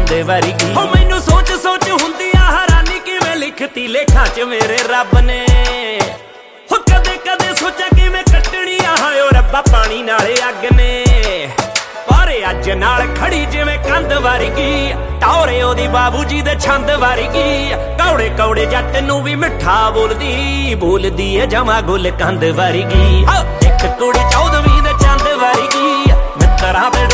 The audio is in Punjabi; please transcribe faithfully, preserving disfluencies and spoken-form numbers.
ਚੰਦ ਵਰਗੀ। ਹੋ ਮੈਨੂੰ ਸੋਚ ਸੋਚ ਹੁੰਦੀ ਆ ਹੈਰਾਨੀ ਕਿਵੇਂ ਲਿਖਤੀ ਲੇਖਾਂ ਚ ਮੇਰੇ ਰੱਬ ਨੇ। ਹੋ ਕਦੇ ਕਦੇ ਸੋਚਿਆ ਕਿਵੇਂ ਕੱਟਣੀ ਆ ਹਾਇਓ ਰੱਬਾ ਪਾਣੀ ਨਾਲੇ ਅੱਗ ਨੇ। ਪਰ ਅੱਜ ਨਾਲ ਖੜੀ ਜਿਵੇਂ ਕੰਧ ਵਰਗੀ ਟੌਰੇ ਉਹਦੀ ਬਾਬੂ ਜੀ ਦੇ ਛੰਦ ਵਰਗੀ। ਕੌੜੇ ਕੌੜੇ ਜੱਟ ਨੂੰ ਵੀ ਮਿੱਠਾ ਬੋਲਦੀ ਬੋਲਦੀ ਏ ਜਮਾ ਗੁੱਲ ਕੰਧ ਵਰਗੀ। ਇੱਕ ਕੁੜੀ ਚੌਦਵੀਂ ਦੇ ਚੰਦ ਵਰਗੀ ਮਿੱਤਰਾਂ ਦੇ